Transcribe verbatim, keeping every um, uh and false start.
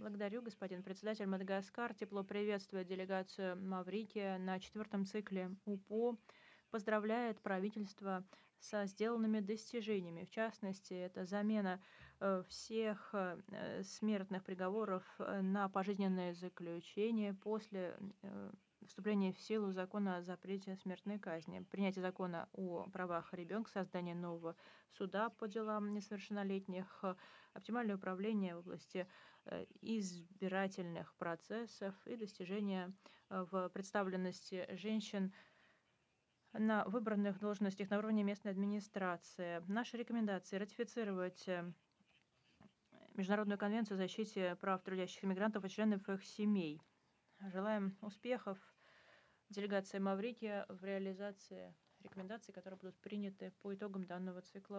Благодарю, господин председатель. Мадагаскар тепло приветствует делегацию Маврикия на четвертом цикле УПО. Поздравляет правительство со сделанными достижениями. В частности, это замена э, всех э, смертных приговоров э, на пожизненное заключение после э, вступления в силу закона о запрете смертной казни, принятие закона о правах ребенка, создание нового суда по делам несовершеннолетних, э, оптимальное управление в области э, избирательных процессов и достижения э, в представленности женщин на выбранных должностях на уровне местной администрации. Наши рекомендации: ратифицировать э, Международную конвенцию о защите прав трудящихся мигрантов и членов их семей. Желаем успехов делегации Маврикия в реализации рекомендаций, которые будут приняты по итогам данного цикла.